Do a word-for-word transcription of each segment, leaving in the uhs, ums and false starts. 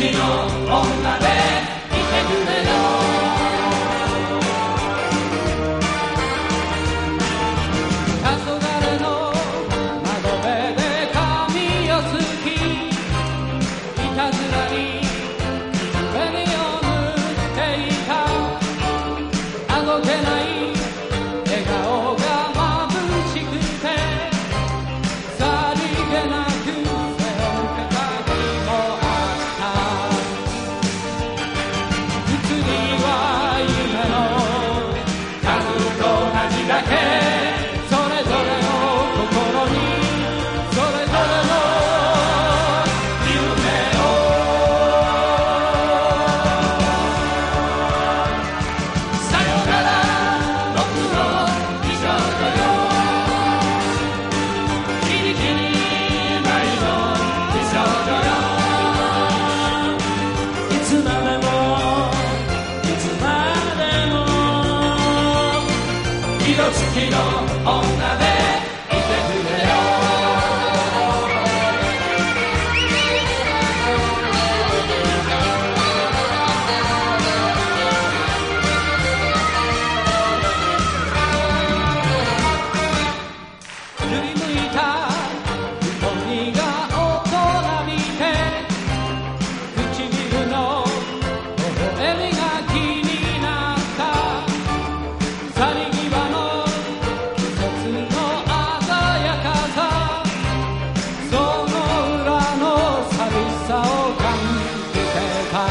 きの女でいてくれよ。黄昏の窓辺で髪をすき、いたずらに紅を塗っていた。あどけない笑顔が眩しくて、さりげなく背を向けた日もあった。普通には夢の数と同じだけ、それぞれの心にそれぞれの夢を。さよなら僕の美少女よ、キリキリ舞の美少女よ。いつまでもいつまでも色付きの女でいてくれよ。振り向いた瞳が大人びて、唇の微笑みが気になった。去り際の季節の鮮やかさ、その裏の寂しさを感じてた。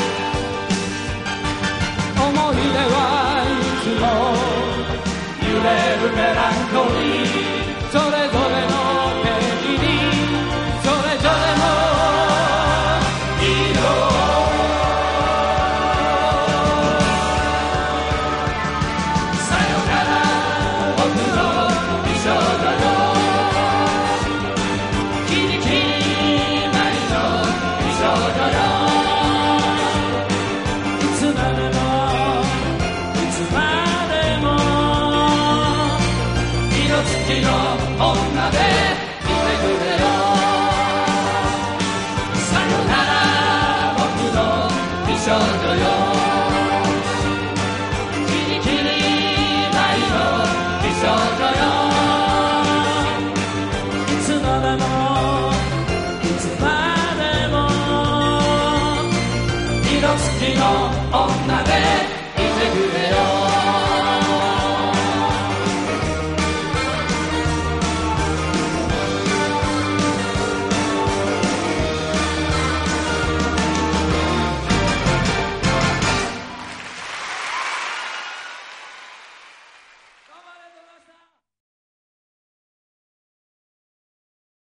思い出はいつも揺れるメランコリー、